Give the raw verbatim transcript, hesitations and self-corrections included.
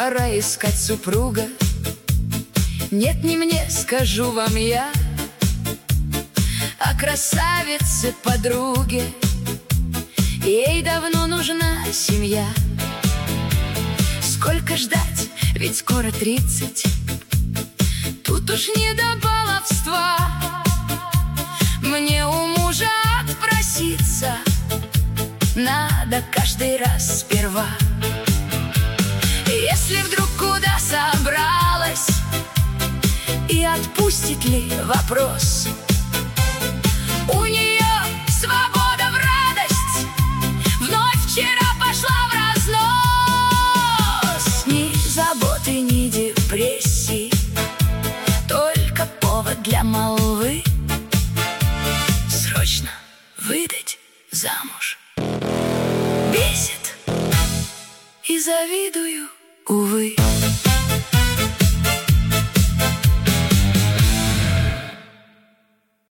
пора искать супруга. Нет, не мне, скажу вам я, а красавице подруге. Ей давно нужна семья. Сколько ждать, ведь скоро тридцать. Тут уж не до баловства. Мне у мужа отпроситься надо каждый раз сперва. Если вдруг куда собралась, и отпустит ли вопрос, у нее свобода в радость вновь вчера пошла в разнос. Ни заботы, ни депрессии, только повод для молвы срочно выдать замуж. Бесит и завидую, увы.